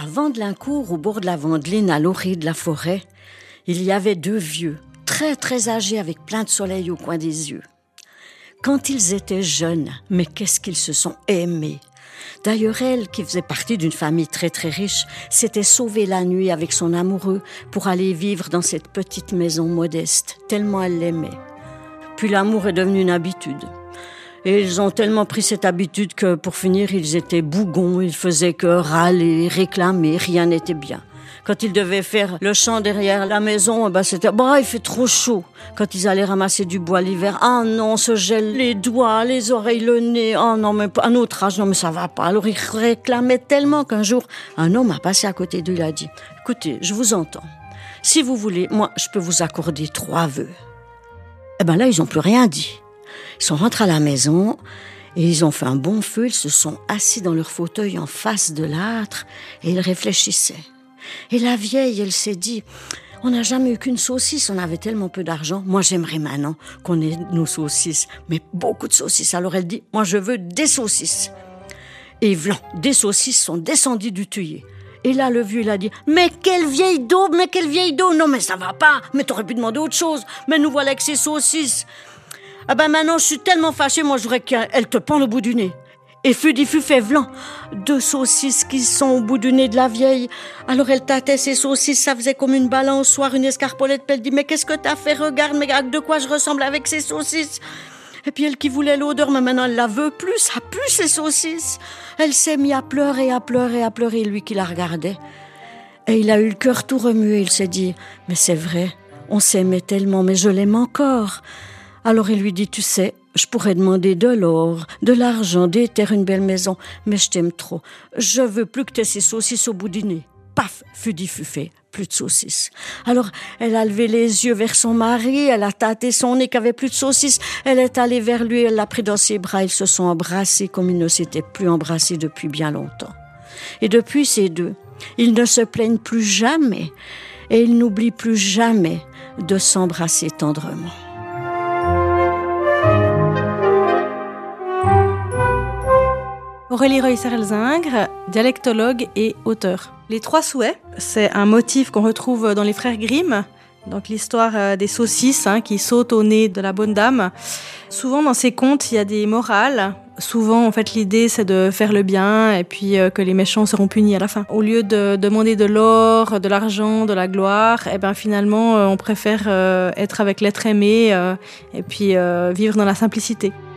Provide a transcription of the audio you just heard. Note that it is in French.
À Vendelincourt, au bord de la Vendeline, à l'orée de la forêt, il y avait 2 vieux, très très âgés, avec plein de soleil au coin des yeux. Quand ils étaient jeunes, mais qu'est-ce qu'ils se sont aimés! D'ailleurs, elle, qui faisait partie d'une famille très très riche, s'était sauvée la nuit avec son amoureux pour aller vivre dans cette petite maison modeste, tellement elle l'aimait. Puis l'amour est devenu une habitude. Et ils ont tellement pris cette habitude que, pour finir, ils étaient bougons, ils faisaient que râler, réclamer, rien n'était bien. Quand ils devaient faire le champ derrière la maison, c'était « il fait trop chaud ». Quand ils allaient ramasser du bois l'hiver, « Ah non, on se gèle les doigts, les oreilles, le nez, oh non, mais à notre âge, non mais ça va pas ». Alors ils réclamaient tellement qu'un jour, un homme a passé à côté d'eux, il a dit « Écoutez, je vous entends. Si vous voulez, moi, je peux vous accorder 3 vœux ». Là, ils n'ont plus rien dit. Ils sont rentrés à la maison et ils ont fait un bon feu. Ils se sont assis dans leur fauteuil en face de l'âtre et ils réfléchissaient. Et la vieille, elle s'est dit, on n'a jamais eu qu'une saucisse, on avait tellement peu d'argent. Moi, j'aimerais maintenant qu'on ait nos saucisses, mais beaucoup de saucisses. Alors elle dit, moi, je veux des saucisses. Et voilà, des saucisses sont descendues du tuyau. Et là, le vieux, il a dit, mais quelle vieille daube, non, mais ça va pas, mais t'aurais pu demander autre chose, mais nous voilà avec ces saucisses. Maintenant, je suis tellement fâchée, moi, je voudrais qu'elle te pende au bout du nez. Et Fudifu fait vlan, 2 saucisses qui sont au bout du nez de la vieille. Alors elle tâtait ses saucisses, ça faisait comme une balançoire, une escarpolette. Puis elle dit, mais qu'est-ce que t'as fait? Regarde, mais de quoi je ressemble avec ces saucisses? Et puis elle qui voulait l'odeur, mais maintenant elle la veut plus, ça pue ces saucisses. Elle s'est mise à pleurer, lui qui la regardait. Et il a eu le cœur tout remué, il s'est dit, mais c'est vrai, on s'aimait tellement, mais je l'aime encore. Alors il lui dit, tu sais, je pourrais demander de l'or, de l'argent, des terres, une belle maison, mais je t'aime trop. Je veux plus que t'aies ces saucisses au bout du nez. Paf, Fudifu fait, plus de saucisses. Alors, elle a levé les yeux vers son mari, elle a tâté son nez qui avait plus de saucisses, elle est allée vers lui, elle l'a pris dans ses bras, ils se sont embrassés comme ils ne s'étaient plus embrassés depuis bien longtemps. Et depuis ces 2, ils ne se plaignent plus jamais, et ils n'oublient plus jamais de s'embrasser tendrement. Aurélie Reusser-Elzingre, dialectologue et auteure. Les 3 souhaits, c'est un motif qu'on retrouve dans les frères Grimm, donc l'histoire des saucisses qui sautent au nez de la bonne dame. Souvent dans ces contes, il y a des morales. Souvent, en fait, l'idée, c'est de faire le bien et puis que les méchants seront punis à la fin. Au lieu de demander de l'or, de l'argent, de la gloire, finalement, on préfère être avec l'être aimé et puis vivre dans la simplicité.